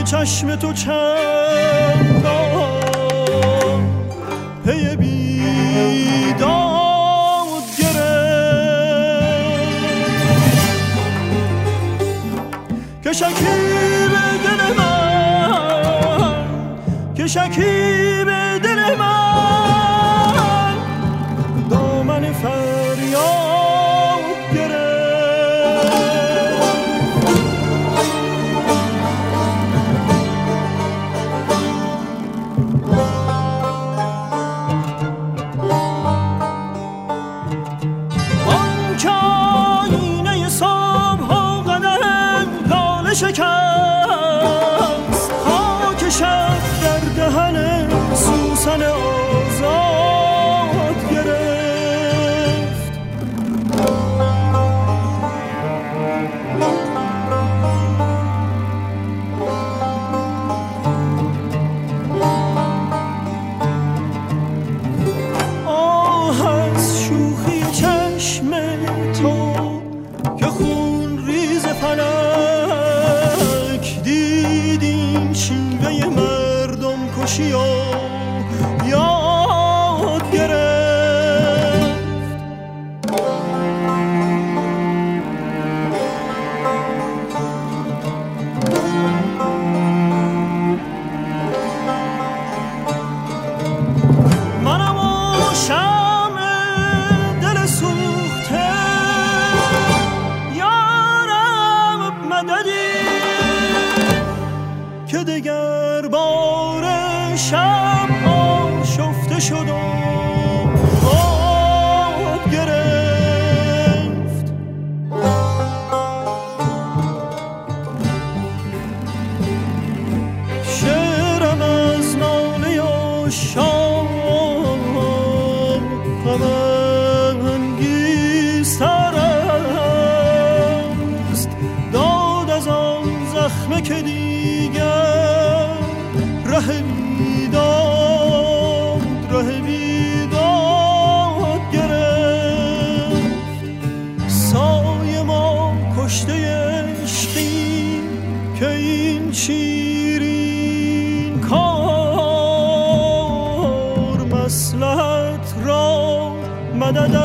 چشم تو چندان پی بیداد گرفت که شکیب دل من، که شکیب دل من دامن فریاد گرفت. آن که آینه صبح و قدم لاله شکست، خاک شب در دهن سوسن آزاد گرفت. آه از شوخی چشم تو که خون ریز فلک، دیدیم شیوه مردم کشی و یاد گرفت. منم و شمع دل سوخته، یارم مددی که دگر بار شب آشفته شد و آب گرفت. شعرم از ناله عشاق غم انگیزتر است، داد از آن زخمه که دیگر ره بیداد گرفت. سایه ما کشته عشقی که این شیرین کار مصلحت را مدد